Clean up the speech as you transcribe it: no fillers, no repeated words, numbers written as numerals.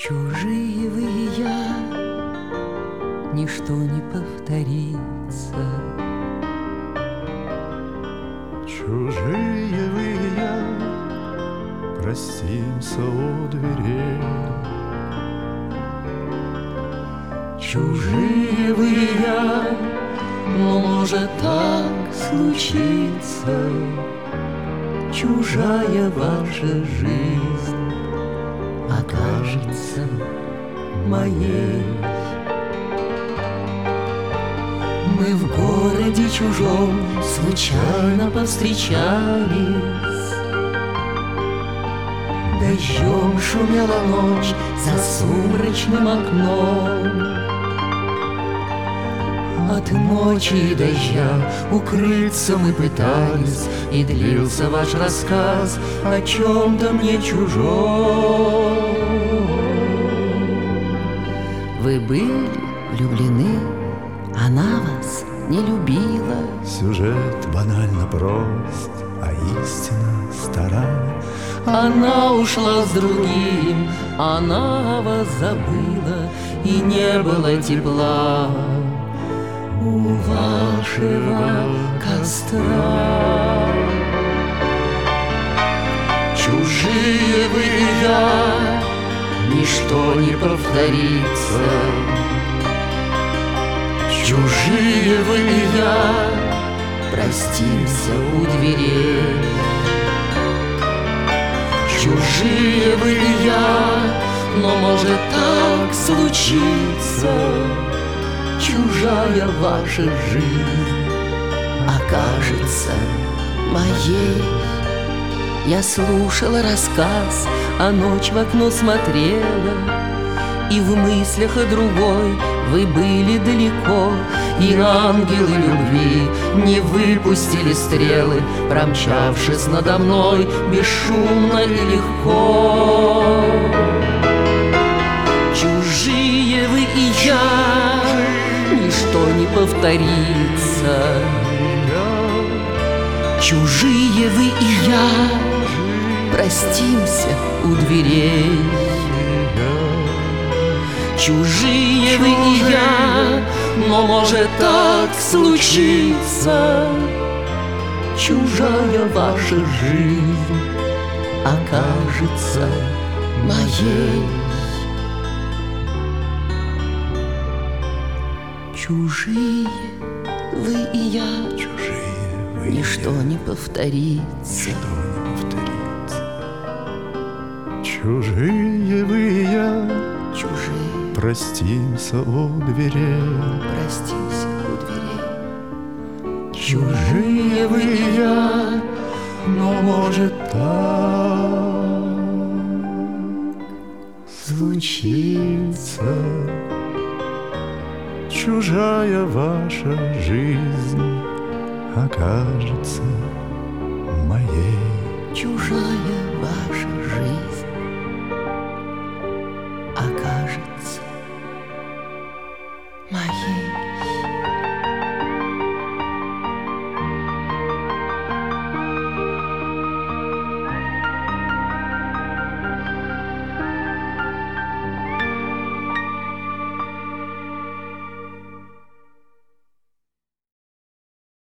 Чужие вы и я, ничто не повторится. Чужие вы и я, простимся у дверей. Чужие вы и я, но может так случиться. Чужая ваша жизнь окажется моей. Мы в городе чужом случайно повстречались. Дождем шумела ночь за сумрачным окном. От ночи и дождя укрыться мы пытались, и длился ваш рассказ о чем-то мне чужом. Вы были влюблены, она вас не любила. Сюжет банально прост, а истина стара. Она ушла с другим, она вас забыла, и не было тепла у вашего костра. Чужие вы и я, ничто не повторится. Чужие вы и я, простимся у дверей. Чужие вы и я, но может так случиться. Чужая ваша жизнь окажется моей. Я слушала рассказ, а ночь в окно смотрела, и в мыслях о другой вы были далеко, и ангелы любви не выпустили стрелы, промчавшись надо мной бесшумно и легко. Чужие вы и я, ничто не повторится. Чужие вы и я, простимся у дверей. Чужие вы и я, но может так случиться. Чужая ваша жизнь окажется моей. Чужие вы и я, ничто не повторится. Чужие вы и я, Чужие, простимся у дверей. простимся у дверей. Чужие вы и я, но может так случиться. Чужая ваша жизнь окажется моей. Чужая ваша жизнь